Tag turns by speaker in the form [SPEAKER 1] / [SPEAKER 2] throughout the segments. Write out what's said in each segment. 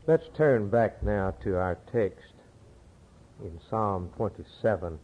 [SPEAKER 1] Let's turn back now to our text in Psalm 27.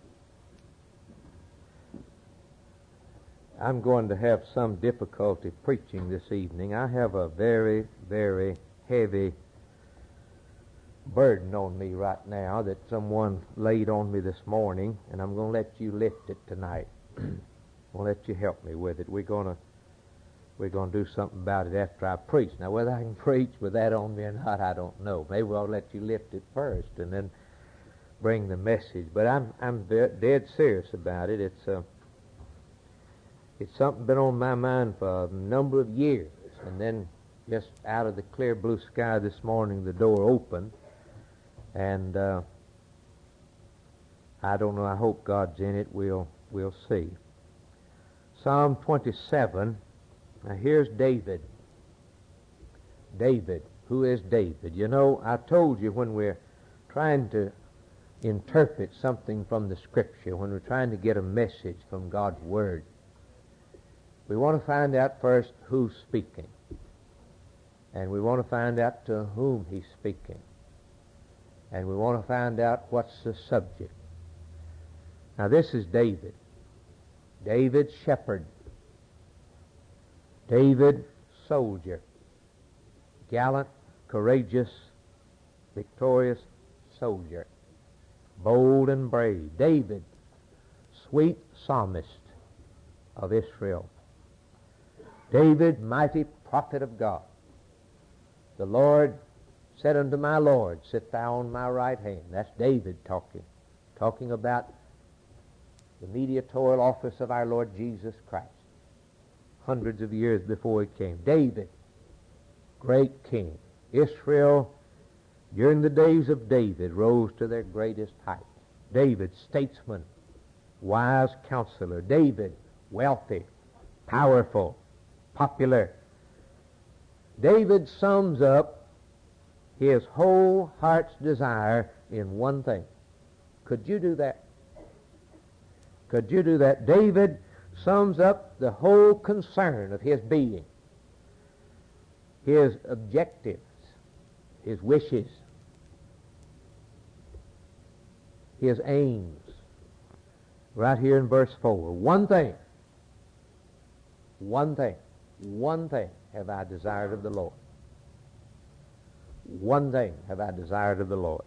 [SPEAKER 1] I'm going to have some difficulty preaching this evening. I have a very, very heavy burden on me right now that someone laid on me this morning, and I'm going to let you lift it tonight. I'll let you help me with it. We're going to do something about it after I preach. Now, whether I can preach with that on me or not, I don't know. Maybe I'll let you lift it first and then bring the message. But I'm dead serious about it. It's something been on my mind for a number of years. And then just out of the clear blue sky this morning, the door opened. And I don't know. I hope God's in it. We'll see. Psalm 27. Now here's David. David. Who is David? You know, I told you when we're trying to interpret something from the Scripture, when we're trying to get a message from God's Word, we want to find out first who's speaking. And we want to find out to whom he's speaking. And we want to find out what's the subject. Now this is David. David, shepherd. David, soldier. Gallant, courageous, victorious soldier. Bold and brave. David, sweet psalmist of Israel. David, mighty prophet of God. The Lord said unto my Lord, sit thou on my right hand. That's David talking about the mediatorial office of our Lord Jesus Christ, hundreds of years before he came. David, great king. Israel, during the days of David, rose to their greatest height. David, statesman, wise counselor. David, wealthy, powerful, popular. David sums up his whole heart's desire in one thing. Could you do that? Could you do that? David sums up the whole concern of his being, his objectives, his wishes, his aims, right here in verse 4. One thing have I desired of the Lord. One thing have I desired of the Lord.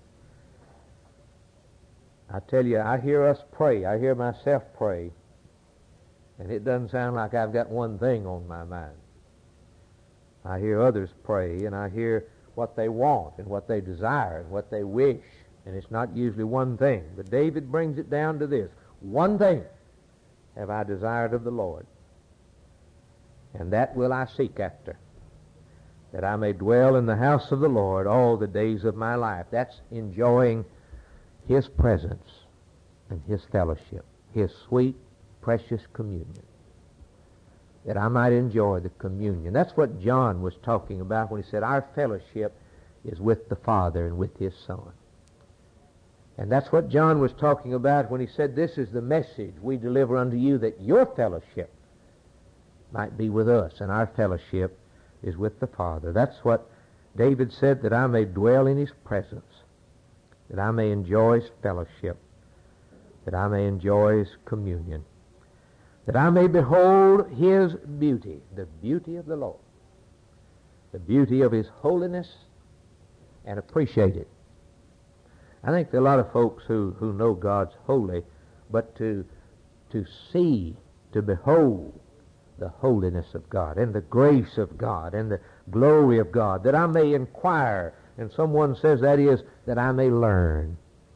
[SPEAKER 1] I tell you, I hear us pray. I hear myself pray. And it doesn't sound like I've got one thing on my mind. I hear others pray, and I hear what they want and what they desire and what they wish. And it's not usually one thing. But David brings it down to this. One thing have I desired of the Lord, and that will I seek after, that I may dwell in the house of the Lord all the days of my life. That's enjoying his presence and his fellowship, his sweet, precious communion, that I might enjoy the communion. That's what John was talking about when he said our fellowship is with the Father and with his Son. And that's what John was talking about when he said, this is the message we deliver unto you, that your fellowship might be with us, and our fellowship is with the Father. That's what David said, that I may dwell in his presence, that I may enjoy his fellowship, that I may enjoy his communion, that I may behold his beauty, the beauty of the Lord, the beauty of his holiness, and appreciate it. I think there are a lot of folks who know God's holy, but to see, to behold the holiness of God and the grace of God and the glory of God, that I may inquire, and someone says that is, that I may learn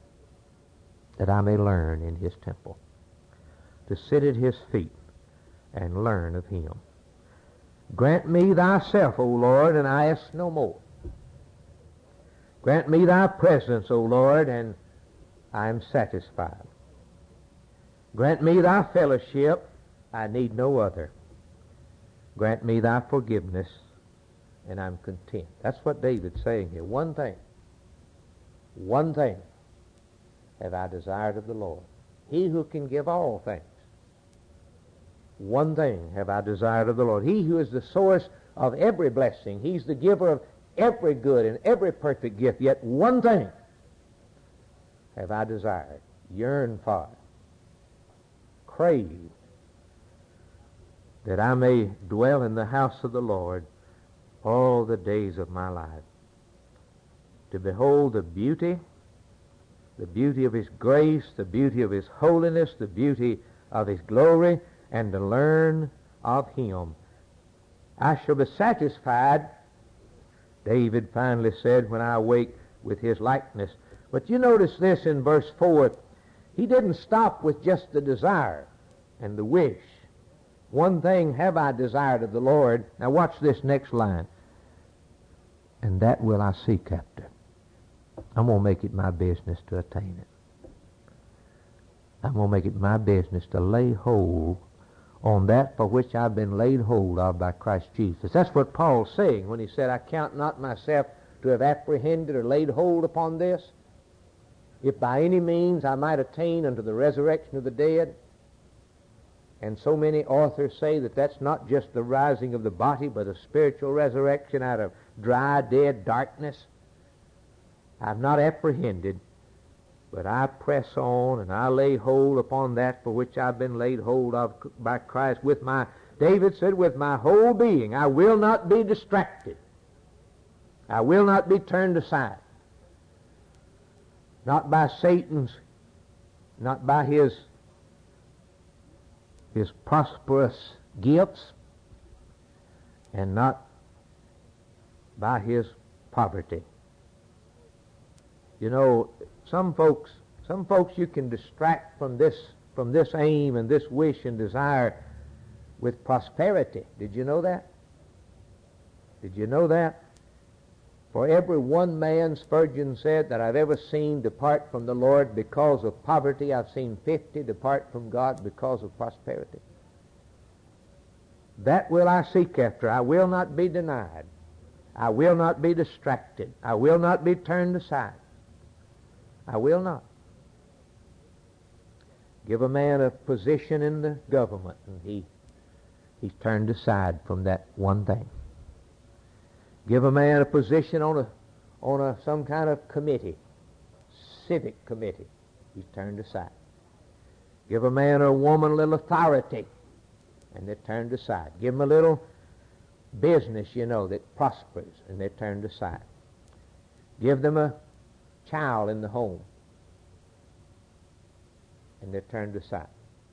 [SPEAKER 1] in his temple, to sit at his feet and learn of him. Grant me thyself, O Lord, and I ask no more. Grant me thy presence, O Lord, and I am satisfied. Grant me thy fellowship, I need no other. Grant me thy forgiveness, and I'm content. That's what David's saying here. One thing have I desired of the Lord. He who can give all things. One thing have I desired of the Lord. He who is the source of every blessing. He's the giver of every good and every perfect gift, yet one thing have I desired, yearned for, craved, that I may dwell in the house of the Lord all the days of my life, to behold the beauty of His grace, the beauty of His holiness, the beauty of His glory, and to learn of Him. I shall be satisfied, David finally said, when I awake with His likeness. But you notice this in verse 4. He didn't stop with just the desire and the wish. One thing have I desired of the Lord. Now watch this next line. And that will I seek after. I'm going to make it my business to attain it. I'm going to make it my business to lay hold on that for which I've been laid hold of by Christ Jesus. That's what Paul's saying when he said, I count not myself to have apprehended or laid hold upon this, if by any means I might attain unto the resurrection of the dead. And so many authors say that that's not just the rising of the body, but a spiritual resurrection out of dry, dead darkness. I've not apprehended, but I press on and I lay hold upon that for which I've been laid hold of by Christ. David said, with my whole being, I will not be distracted. I will not be turned aside. Not by Satan's, not by his prosperous gifts, and not by his poverty. You know, some folks you can distract from this aim and this wish and desire with prosperity. Did you know that? Did you know that? For every one man, Spurgeon said, that I've ever seen depart from the Lord because of poverty, I've seen 50 depart from God because of prosperity. That will I seek after. I will not be denied. I will not be distracted. I will not be turned aside. I will not. Give a man a position in the government, and he's turned aside from that one thing. Give a man a position on some kind of committee, civic committee, he's turned aside. Give a man or a woman a little authority, and they're turned aside. Give them a little business, that prospers, and they're turned aside. Give them a child in the home, and they're turned aside.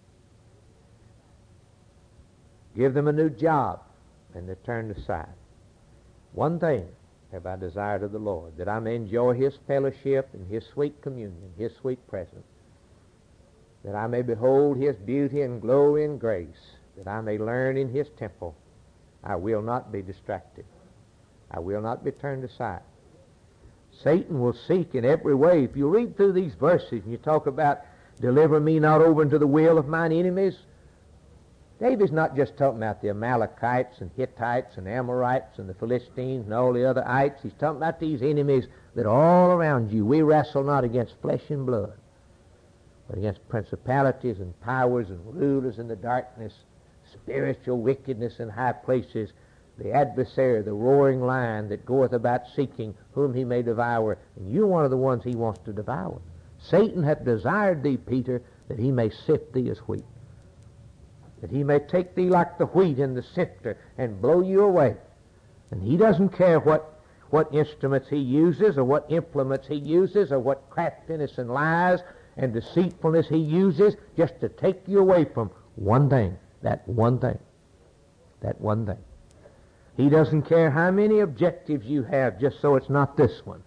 [SPEAKER 1] Give them a new job, and they're turned aside. One thing have I desired of the Lord, that I may enjoy His fellowship and His sweet communion, His sweet presence, that I may behold His beauty and glory and grace, that I may learn in His temple. I will not be distracted. I will not be turned aside. Satan will seek in every way. If you read through these verses and you talk about, deliver me not over into the will of mine enemies, David's not just talking about the Amalekites and Hittites and Amorites and the Philistines and all the other ites. He's talking about these enemies that are all around you. We wrestle not against flesh and blood, but against principalities and powers and rulers in the darkness, spiritual wickedness in high places, the adversary, the roaring lion that goeth about seeking whom he may devour. And you're one of the ones he wants to devour. Satan hath desired thee, Peter, that he may sift thee as wheat, that he may take thee like the wheat in the sifter and blow you away. And he doesn't care what instruments he uses or what implements he uses or what craftiness and lies and deceitfulness he uses, just to take you away from one thing, that one thing, that one thing. He doesn't care how many objectives you have, just so it's not this one,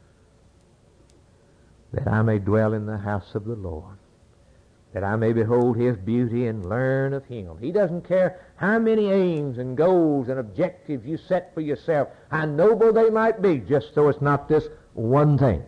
[SPEAKER 1] that I may dwell in the house of the Lord, that I may behold His beauty and learn of Him. He doesn't care how many aims and goals and objectives you set for yourself, how noble they might be, just so it's not this one thing.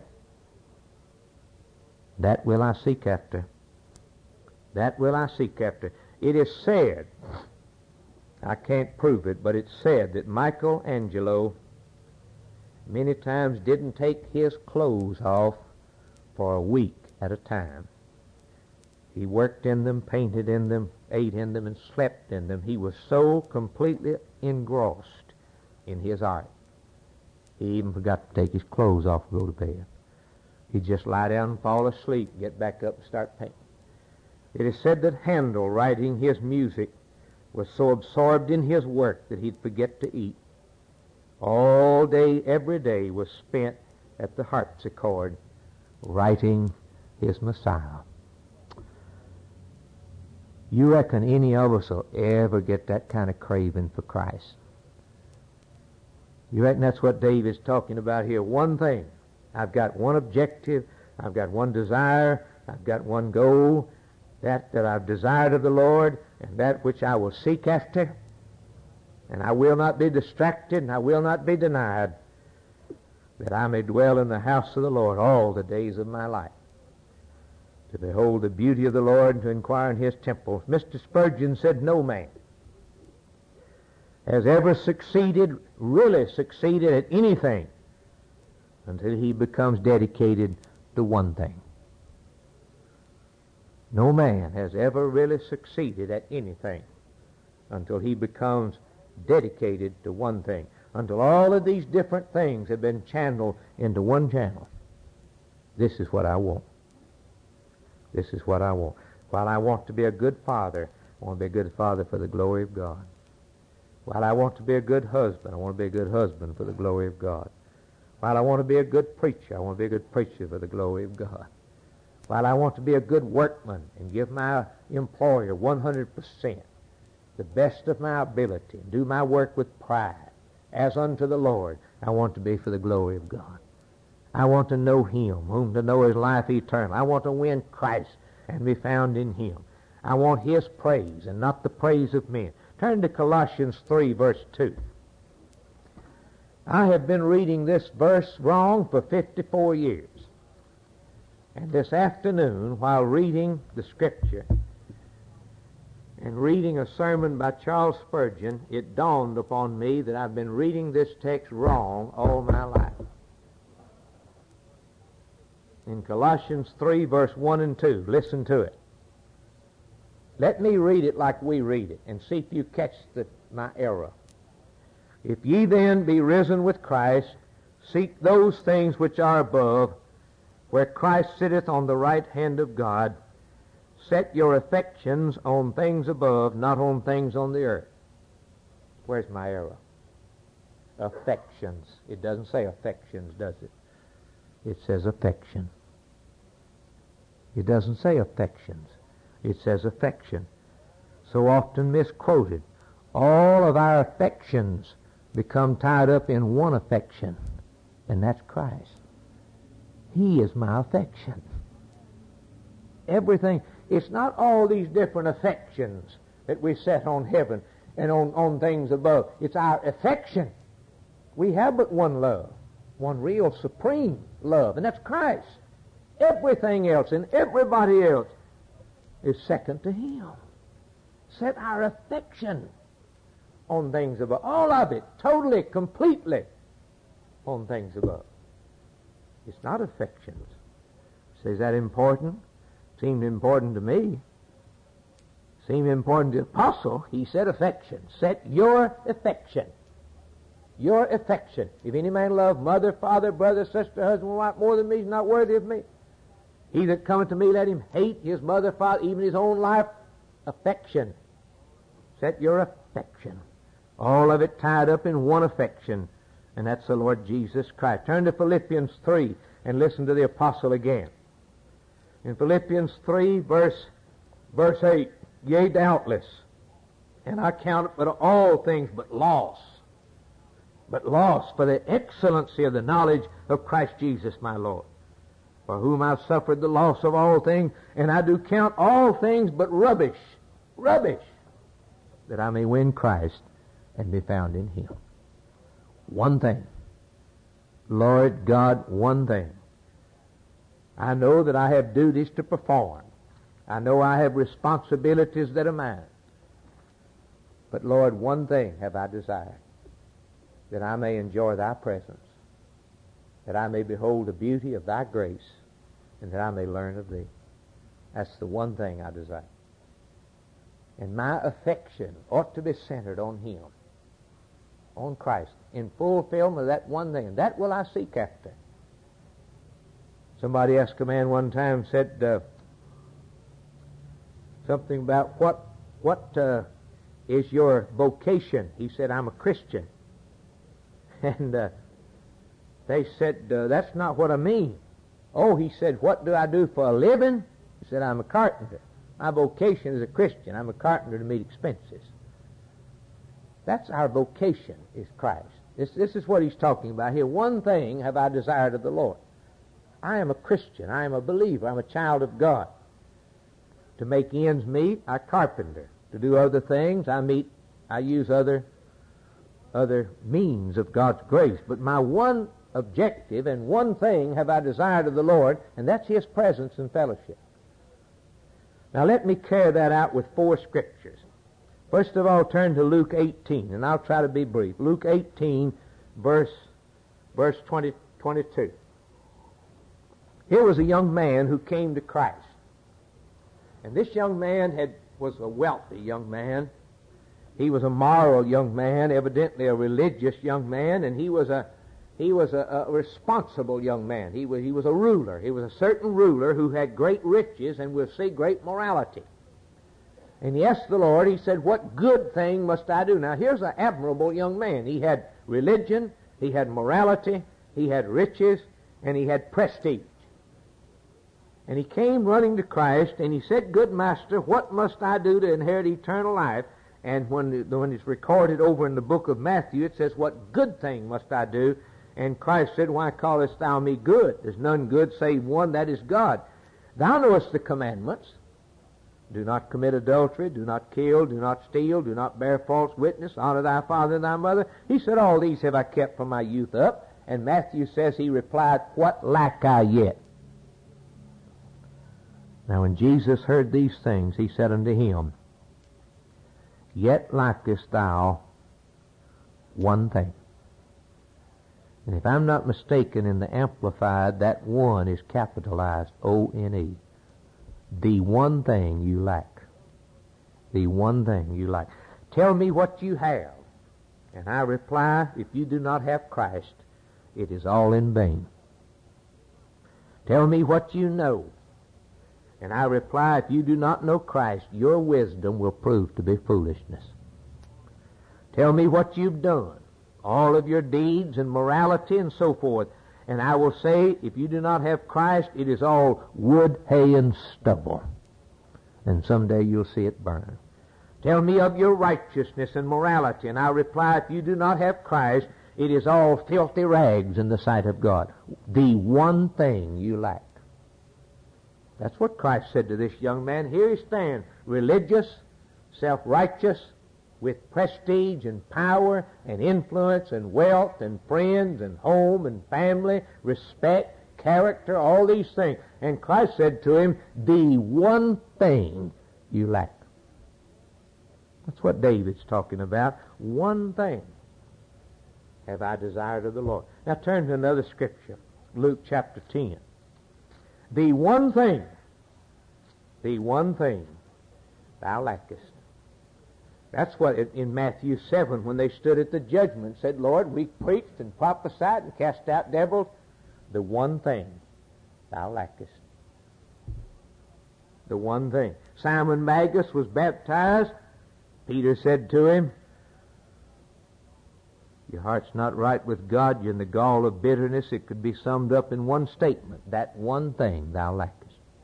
[SPEAKER 1] That will I seek after. That will I seek after. It is said, I can't prove it, but it's said that Michelangelo many times didn't take his clothes off for a week at a time. He worked in them, painted in them, ate in them, and slept in them. He was so completely engrossed in his art. He even forgot to take his clothes off and go to bed. He'd just lie down and fall asleep, get back up and start painting. It is said that Handel, writing his music, was so absorbed in his work that he'd forget to eat. All day, every day was spent at the harpsichord writing his Messiah. You reckon any of us will ever get that kind of craving for Christ? You reckon that's what David's talking about here? One thing. I've got one objective. I've got one desire. I've got one goal. That I've desired of the Lord, and that which I will seek after. And I will not be distracted, and I will not be denied, that I may dwell in the house of the Lord all the days of my life, to behold the beauty of the Lord and to inquire in his temple. Mr. Spurgeon said, no man has ever succeeded, really succeeded at anything until he becomes dedicated to one thing. No man has ever really succeeded at anything until he becomes dedicated to one thing, until all of these different things have been channeled into one channel. This is what I want. This is what I want. While I want to be a good father, I want to be a good father for the glory of God. While I want to be a good husband, I want to be a good husband for the glory of God. While I want to be a good preacher, I want to be a good preacher for the glory of God. While I want to be a good workman and give my employer 100%, the best of my ability, and do my work with pride, as unto the Lord, I want to be for the glory of God. I want to know him, whom to know is life eternal. I want to win Christ and be found in him. I want his praise and not the praise of men. Turn to Colossians 3, verse 2. I have been reading this verse wrong for 54 years. And this afternoon, while reading the Scripture and reading a sermon by Charles Spurgeon, it dawned upon me that I've been reading this text wrong all my life. In Colossians 3, verse 1 and 2, listen to it. Let me read it like we read it and see if you catch my error. If ye then be risen with Christ, seek those things which are above, where Christ sitteth on the right hand of God. Set your affections on things above, not on things on the earth. Where's my error? Affections. It doesn't say affections, does it? It says affection. It doesn't say affections. It says affection. So often misquoted. All of our affections become tied up in one affection, and that's Christ. He is my affection. Everything. It's not all these different affections that we set on heaven and on things above. It's our affection. We have but one love, one real supreme love, and that's Christ. Everything else and everybody else is second to him. Set our affection on things above. All of it, totally, completely on things above. It's not affections. So is that important? Seemed important to me. Seemed important to the apostle. He said affection. Set your affection. Your affection. If any man love mother, father, brother, sister, husband, wife more than me, is not worthy of me. He that cometh to me, let him hate his mother, father, even his own life. Affection. Set your affection. All of it tied up in one affection, and that's the Lord Jesus Christ. Turn to Philippians 3 and listen to the apostle again. In Philippians 3, verse 8, yea, doubtless, and I count it but all things but loss for the excellency of the knowledge of Christ Jesus my Lord, for whom I've suffered the loss of all things, and I do count all things but rubbish, that I may win Christ and be found in him. One thing. Lord God, one thing. I know that I have duties to perform. I know I have responsibilities that are mine. But Lord, one thing have I desired, that I may enjoy thy presence, that I may behold the beauty of thy grace, and that I may learn of thee. That's the one thing I desire. And my affection ought to be centered on him, on Christ. in fulfillment of that one thing. And that will I seek after. Somebody asked a man one time, said something about what is your vocation? He said, I'm a Christian. And they said, that's not what I mean. Oh, he said, what do I do for a living? He said, I'm a carpenter. My vocation is a Christian. I'm a carpenter to meet expenses. That's our vocation, is Christ. This is what he's talking about here. One thing have I desired of the Lord. I am a Christian. I am a believer. I'm a child of God. To make ends meet, I carpenter. To do other things, I use other means of God's grace. But my one objective and one thing have I desired of the Lord, and that's His presence and fellowship. Now let me carry that out with 4 scriptures. First of all, turn to Luke 18, and I'll try to be brief. Luke 18, verse 22. Here was a young man who came to Christ. And this young man was a wealthy young man. He was a moral young man, evidently a religious young man, and he was a responsible young man. He was a ruler. He was a certain ruler who had great riches and we'll see great morality. And he asked the Lord, he said, what good thing must I do? Now here's an admirable young man. He had religion, he had morality, he had riches, and he had prestige. And he came running to Christ, and he said, good master, what must I do to inherit eternal life? And when it's recorded over in the book of Matthew, it says, what good thing must I do? And Christ said, why callest thou me good? There's none good save one, that is God. Thou knowest the commandments. Do not commit adultery, do not kill, do not steal, do not bear false witness, honor thy father and thy mother. He said, all these have I kept from my youth up. And Matthew says, he replied, what lack I yet? Now when Jesus heard these things, he said unto him, yet lackest thou one thing. And if I'm not mistaken, in the Amplified, that one is capitalized O-N-E. The one thing you lack. The one thing you lack. Tell me what you have. And I reply, if you do not have Christ, it is all in vain. Tell me what you know. And I reply, if you do not know Christ, your wisdom will prove to be foolishness. Tell me what you've done, all of your deeds and morality and so forth. And I will say, if you do not have Christ, it is all wood, hay, and stubble. And someday you'll see it burn. Tell me of your righteousness and morality. And I reply, if you do not have Christ, it is all filthy rags in the sight of God. The one thing you lack. That's what Christ said to this young man. Here he stands, religious, self-righteous, with prestige and power and influence and wealth and friends and home and family, respect, character, all these things. And Christ said to him, the one thing you lack. That's what David's talking about. One thing have I desired of the Lord. Now turn to another scripture, Luke chapter 10. The one thing thou lackest. That's what in Matthew 7, when they stood at the judgment, said, Lord, we preached and prophesied and cast out devils. The one thing thou lackest. The one thing. Simon Magus was baptized. Peter said to him, your heart's not right with God. You're in the gall of bitterness. It could be summed up in one statement. That one thing thou lackest.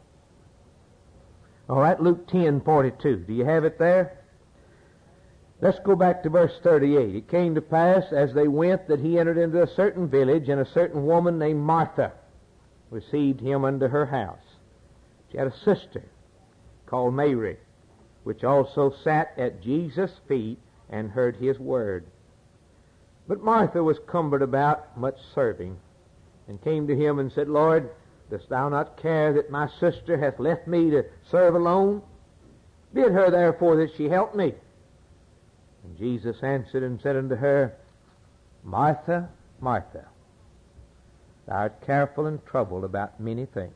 [SPEAKER 1] All right, Luke 10:42. Do you have it there? Let's go back to verse 38. It came to pass as they went that he entered into a certain village, and a certain woman named Martha received him unto her house. She had a sister called Mary, which also sat at Jesus' feet and heard his word. But Martha was cumbered about much serving, and came to him and said, Lord, dost thou not care that my sister hath left me to serve alone? Bid her therefore that she help me. And Jesus answered and said unto her, Martha, Martha, thou art careful and troubled about many things.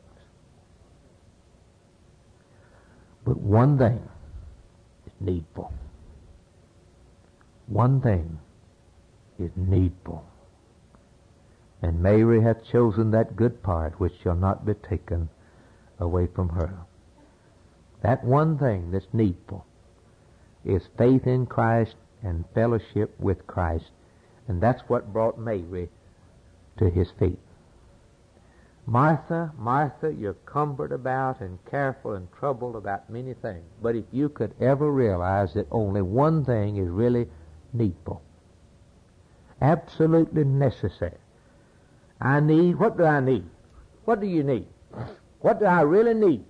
[SPEAKER 1] But one thing is needful. One thing is needful. And Mary hath chosen that good part which shall not be taken away from her. That one thing that's needful is faith in Christ and fellowship with Christ. And that's what brought Mary to his feet. Martha, Martha, you're cumbered about and careful and troubled about many things. But if you could ever realize that only one thing is really needful, absolutely necessary. What do I need? What do you need? What do I really need?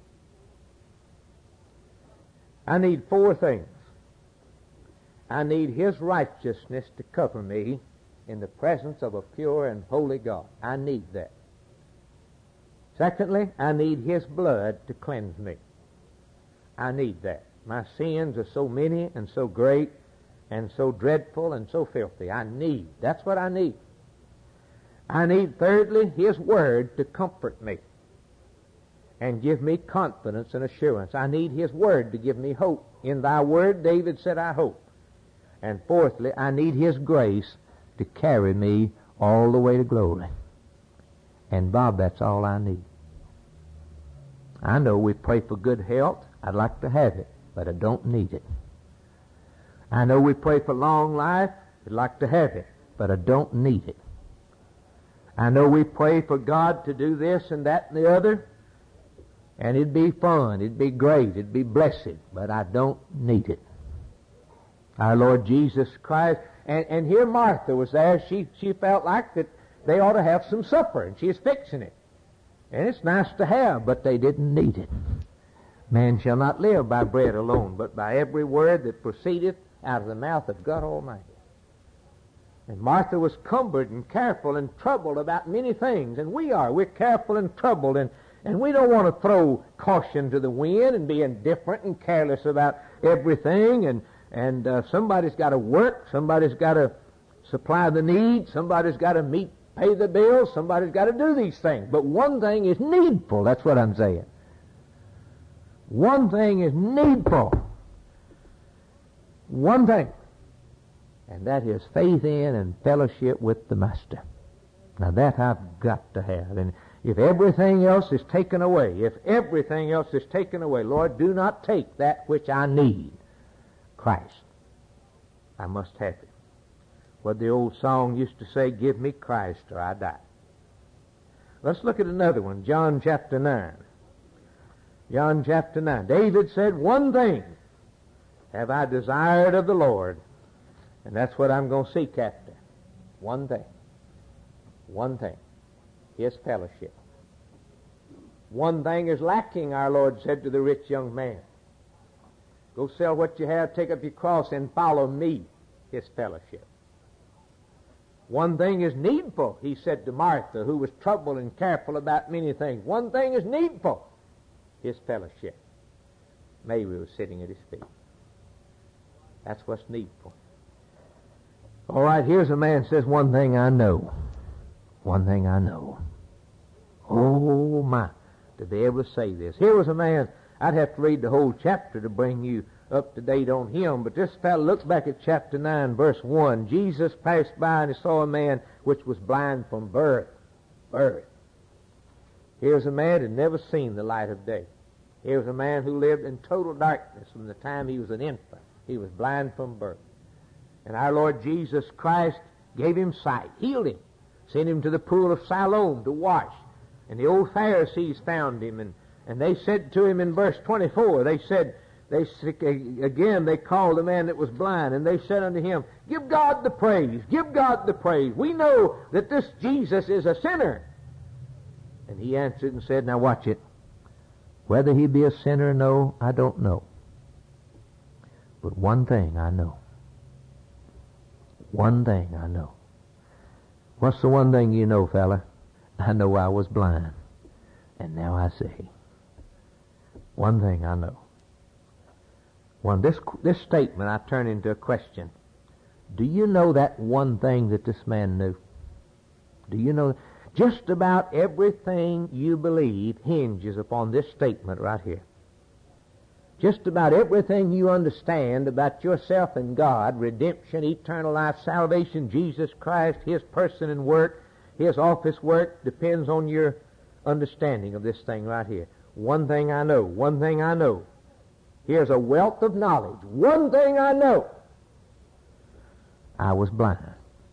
[SPEAKER 1] I need four things. I need His righteousness to cover me in the presence of a pure and holy God. I need that. Secondly, I need His blood to cleanse me. I need that. My sins are so many and so great and so dreadful and so filthy. That's what I need. I need, thirdly, His Word to comfort me and give me confidence and assurance. I need His Word to give me hope. In Thy Word, David said, I hope. And fourthly, I need His grace to carry me all the way to glory. And Bob, that's all I need. I know we pray for good health. I'd like to have it, but I don't need it. I know we pray for long life. I'd like to have it, but I don't need it. I know we pray for God to do this and that and the other, and it'd be fun, it'd be great, it'd be blessed, but I don't need it. Our Lord Jesus Christ, and here Martha was there. She felt like that they ought to have some supper, and she's fixing it. And it's nice to have, but they didn't need it. Man shall not live by bread alone, but by every word that proceedeth out of the mouth of God Almighty. And Martha was cumbered and careful and troubled about many things, and we're careful and troubled, and we don't want to throw caution to the wind and be indifferent and careless about everything, and somebody's got to work, somebody's got to supply the needs, somebody's got to pay the bills, somebody's got to do these things. But one thing is needful, that's what I'm saying. One thing is needful. One thing. And that is faith in and fellowship with the Master. Now that I've got to have. And if everything else is taken away, Lord, do not take that which I need, Christ. I must have it. What the old song used to say, give me Christ or I die. Let's look at another one, John chapter 9. John chapter 9. David said, one thing have I desired of the Lord, and that's what I'm going to seek after. One thing. One thing. His fellowship. One thing is lacking, our Lord said to the rich young man. Go sell what you have, take up your cross, and follow me. His fellowship. One thing is needful, he said to Martha, who was troubled and careful about many things. One thing is needful, His fellowship. Mary was sitting at His feet. That's what's needful. All right, here's a man says, one thing I know. One thing I know. Oh, my, to be able to say this. Here was a man, I'd have to read the whole chapter to bring you up to date on him, but this fellow, look back at chapter 9, verse 1. Jesus passed by and he saw a man which was blind from birth. Here's a man who had never seen the light of day. Here's a man who lived in total darkness from the time he was an infant. He was blind from birth. And our Lord Jesus Christ gave him sight, healed him, sent him to the pool of Siloam to wash. And the old Pharisees found him, and they said to him in verse 24, they called the man that was blind, and they said unto him, give God the praise, give God the praise. We know that this Jesus is a sinner. And he answered and said, now watch it. Whether he be a sinner or no, I don't know. But one thing I know. One thing I know. What's the one thing you know, fella? I know I was blind, and now I see. One thing I know. This statement I turn into a question. Do you know that one thing that this man knew? Do you know? Just about everything you believe hinges upon this statement right here. just about everything you understand about yourself and God, redemption, eternal life, salvation, Jesus Christ, His person and work, His office work, depends on your understanding of this thing right here. One thing I know, one thing I know. Here's a wealth of knowledge. One thing I know. I was blind.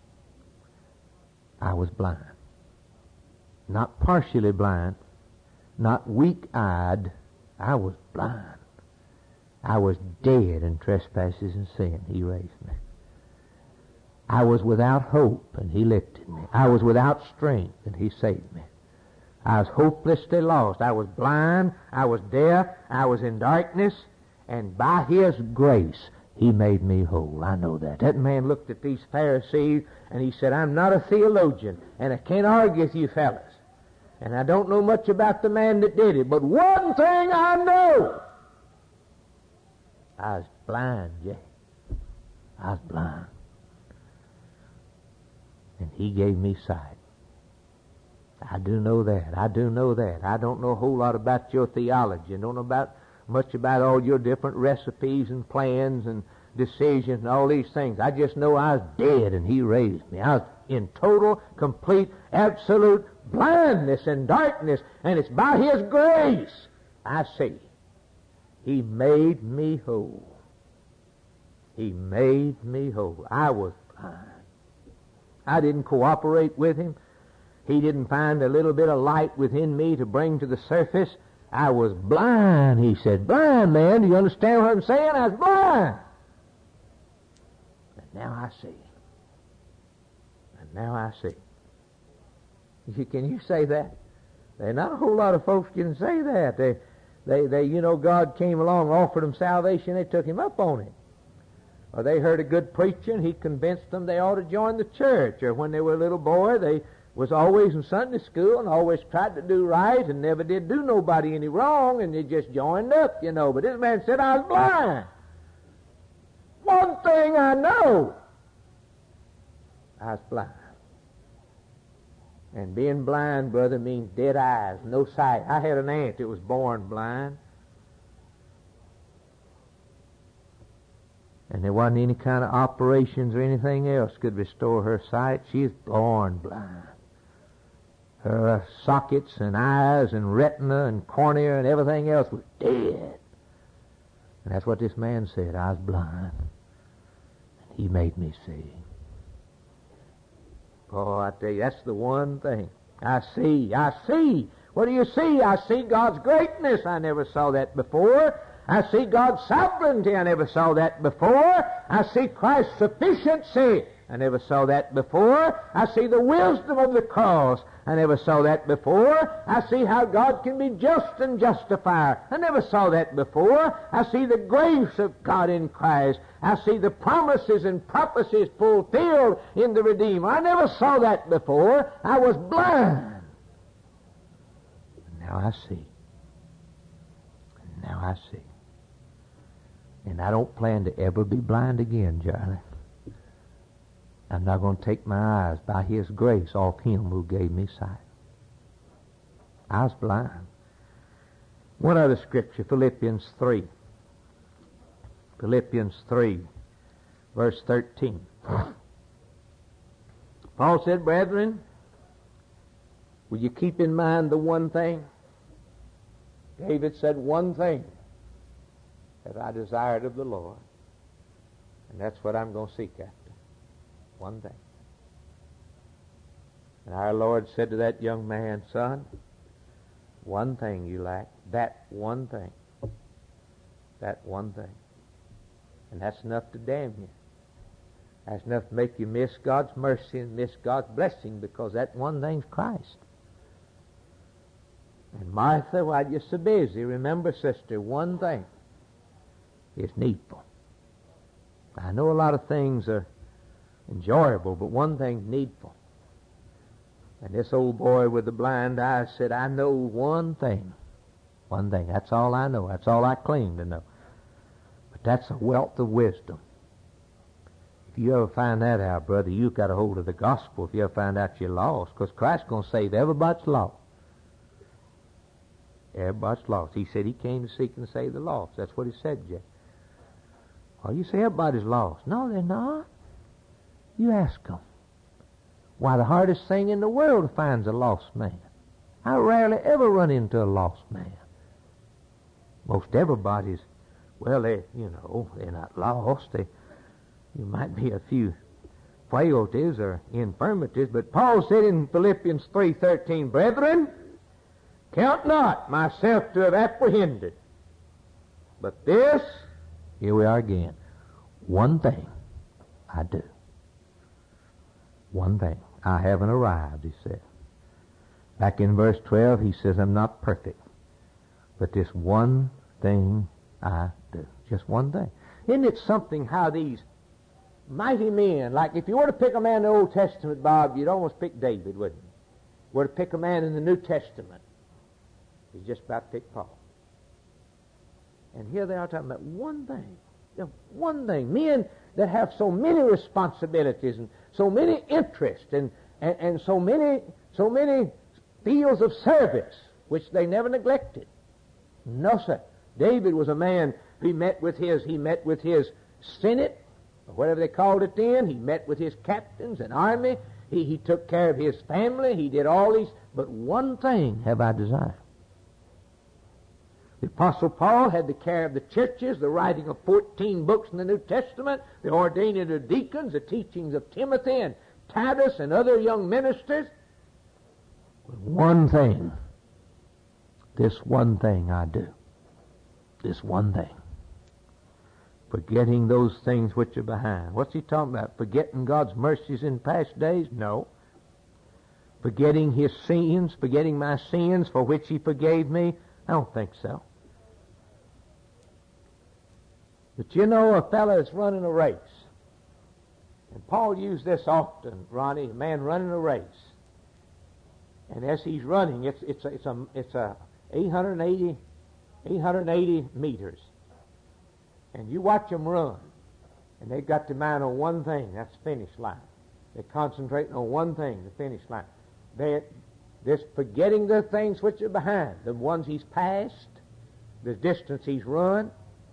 [SPEAKER 1] I was blind. Not partially blind, not weak-eyed. I was blind. I was dead in trespasses and sin. He raised me. I was without hope, and He lifted me. I was without strength, and He saved me. I was hopelessly lost. I was blind. I was deaf. I was in darkness. And by His grace, He made me whole. I know that. That man looked at these Pharisees, and he said, I'm not a theologian, and I can't argue with you fellas. And I don't know much about the man that did it, but one thing I know. I was blind, Jay. I was blind. And He gave me sight. I do know that. I do know that. I don't know a whole lot about your theology. I don't know much about all your different recipes and plans and decisions and all these things. I just know I was dead and He raised me. I was in total, complete, absolute blindness and darkness, and it's by His grace I see. He made me whole. He made me whole. I was blind. I didn't cooperate with Him. He didn't find a little bit of light within me to bring to the surface. I was blind, He said. Blind, man, do you understand what I'm saying? I was blind. And now I see. And now I see. Can you say that? There's not a whole lot of folks can say that. They, God came along, offered them salvation, they took Him up on it. Or they heard a good preacher and he convinced them they ought to join the church. Or when they were a little boy, they was always in Sunday school and always tried to do right and never did do nobody any wrong, and they just joined up, But this man said, I was blind. One thing I know. I was blind. And being blind, brother, means dead eyes, no sight. I had an aunt that was born blind. And there wasn't any kind of operations or anything else could restore her sight. She was born blind. Her sockets and eyes and retina and cornea and everything else was dead. And that's what this man said. I was blind. And He made me see. Oh, I tell you, that's the one thing. I see. I see. What do you see? I see God's greatness. I never saw that before. I see God's sovereignty. I never saw that before. I see Christ's sufficiency. I never saw that before. I see the wisdom of the cross. I never saw that before. I see how God can be just and justifier. I never saw that before. I see the grace of God in Christ. I see the promises and prophecies fulfilled in the Redeemer. I never saw that before. I was blind. Now I see. Now I see. And I don't plan to ever be blind again, Charlie. I'm not going to take my eyes by His grace off Him who gave me sight. I was blind. One other scripture, Philippians 3. Philippians 3, verse 13. Paul said, brethren, will you keep in mind the one thing? David said, one thing that I desired of the Lord, and that's what I'm going to seek after. One thing. And our Lord said to that young man, son, one thing you lack. That one thing. That one thing. And that's enough to damn you. That's enough to make you miss God's mercy and miss God's blessing, because that one thing's Christ. And Martha, while you're so busy, remember, sister, one thing is needful. I know a lot of things are enjoyable, but one thing's needful. And this old boy with the blind eye said, I know one thing. One thing. That's all I know. That's all I claim to know. But that's a wealth of wisdom. If you ever find that out, brother, you've got a hold of the gospel. If you ever find out you're lost, because Christ's going to save everybody's lost. Everybody's lost. He said he came to seek and save the lost. That's what he said, Jay. Oh, you say everybody's lost. No, they're not. You ask them. Why, the hardest thing in the world finds a lost man. I rarely ever run into a lost man. Most everybody's, well, they're not lost. You might be a few frailties or infirmities, but Paul said in Philippians 3:13, brethren, count not myself to have apprehended, but this, here we are again, one thing I do. One thing. I haven't arrived, he said. Back in verse 12, he says, I'm not perfect, but this one thing I do. Just one thing. Isn't it something how these mighty men, like if you were to pick a man in the Old Testament, Bob, you'd almost pick David, wouldn't you? Were to pick a man in the New Testament, you'd just about pick Paul. And here they are talking about one thing. One thing. Men that have so many responsibilities and so many interests and so many fields of service which they never neglected. No, sir. David was a man who met with his Senate, or whatever they called it then. He met with his captains and army. He took care of his family. He did all these. But one thing have I desired. The Apostle Paul had the care of the churches, the writing of 14 books in the New Testament, the ordaining of deacons, the teachings of Timothy and Titus and other young ministers. But one thing, this one thing I do. This one thing. Forgetting those things which are behind. What's he talking about? Forgetting God's mercies in past days? No. Forgetting his sins, forgetting my sins for which he forgave me? I don't think so. But you know, a fellow that's running a race, and Paul used this often, Ronnie, a man running a race, and as he's running, it's 880 meters, and you watch them run, and they've got their mind on one thing, that's the finish line. They're concentrating on one thing, the finish line. They're forgetting the things which are behind, the ones he's passed, the distance he's run,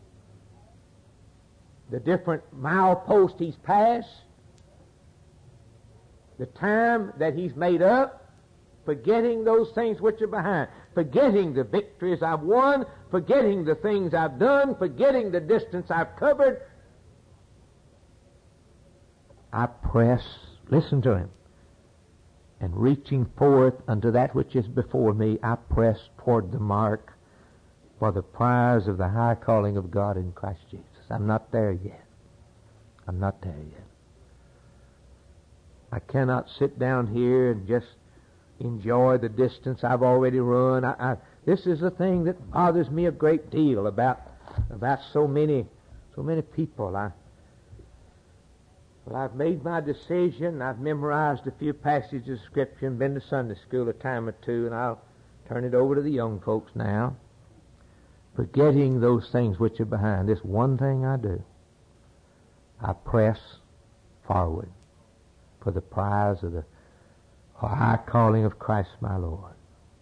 [SPEAKER 1] the different mileposts he's passed, the time that he's made up, forgetting those things which are behind, forgetting the victories I've won, forgetting the things I've done, forgetting the distance I've covered. I press, listen to him, and reaching forth unto that which is before me, I press toward the mark for the prize of the high calling of God in Christ Jesus. I'm not there yet. I'm not there yet. I cannot sit down here and just enjoy the distance I've already run. This is the thing that bothers me a great deal about so many people. I've made my decision. I've memorized a few passages of Scripture and been to Sunday school a time or two, and I'll turn it over to the young folks now. Forgetting those things which are behind, this one thing I do. I press forward for the prize of the high calling of Christ my Lord.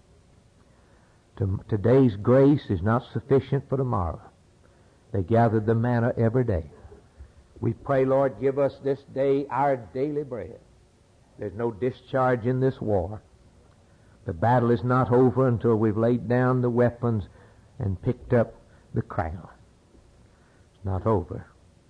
[SPEAKER 1] Today's grace is not sufficient for tomorrow. They gathered the manna every day. We pray, Lord, give us this day our daily bread. There's no discharge in this war. The battle is not over until we've laid down the weapons and picked up the crown. It's not over.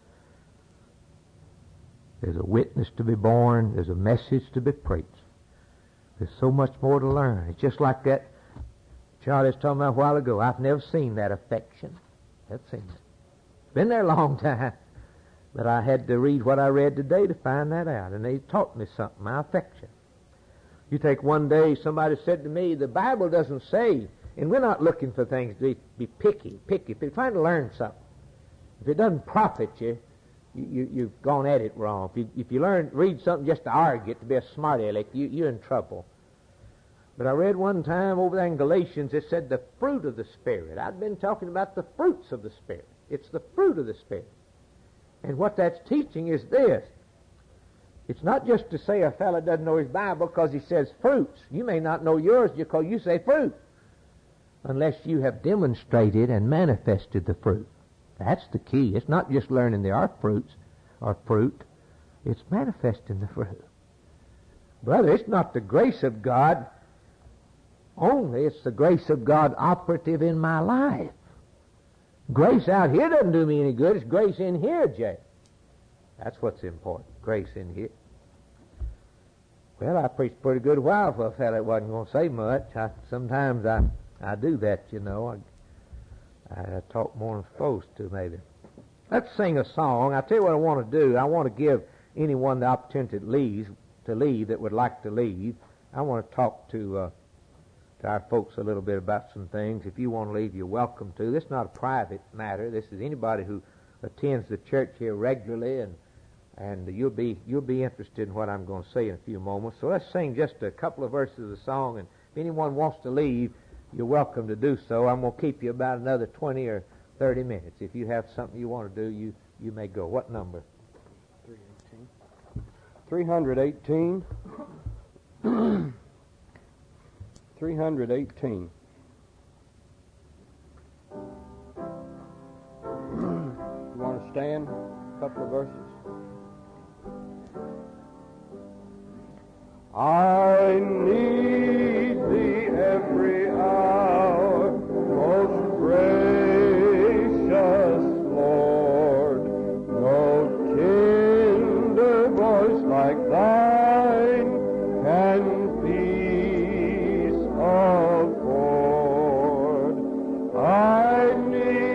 [SPEAKER 1] There's a witness to be born. There's a message to be preached. There's so much more to learn. It's just like that Charlie was talking about a while ago. I've never seen that affection. I've seen it. It's been there a long time. But I had to read what I read today to find that out. And they taught me something, my affection. You take one day, somebody said to me, the Bible doesn't say, and we're not looking for things to be picky. If you're trying to learn something, if it doesn't profit you, you've gone at it wrong. If you read something just to argue it, to be a smart aleck, you're in trouble. But I read one time over there in Galatians, it said the fruit of the Spirit. I'd been talking about the fruits of the Spirit. It's the fruit of the Spirit. And what that's teaching is this. It's not just to say a fellow doesn't know his Bible because he says fruits. You may not know yours because you say fruit. unless you have demonstrated and manifested the fruit. That's the key. It's not just learning there are fruits or fruit. It's manifesting the fruit. Brother, it's not the grace of God only. It's the grace of God operative in my life. Grace out here doesn't do me any good. It's grace in here, Jay. That's what's important. Grace in here. Well, I preached a pretty good while for a fellow that wasn't going to say much. Sometimes I do that, you know. I talk more than I'm supposed to, maybe. Let's sing a song. I'll tell you what I want to do. I want to give anyone the opportunity to leave that would like to leave. I want to talk to our folks a little bit about some things. If you want to leave, you're welcome to. This is not a private matter. This is anybody who attends the church here regularly, and you'll be interested in what I'm going to say in a few moments. So let's sing just a couple of verses of the song, and if anyone wants to leave, you're welcome to do so. I'm going to keep you about another 20 or 30 minutes. If you have something you want to do, you may go. What number?
[SPEAKER 2] 318. 318. You want to stand? A couple of verses. I need thee every hour, most gracious Lord. No tender voice like thine can peace afford. I need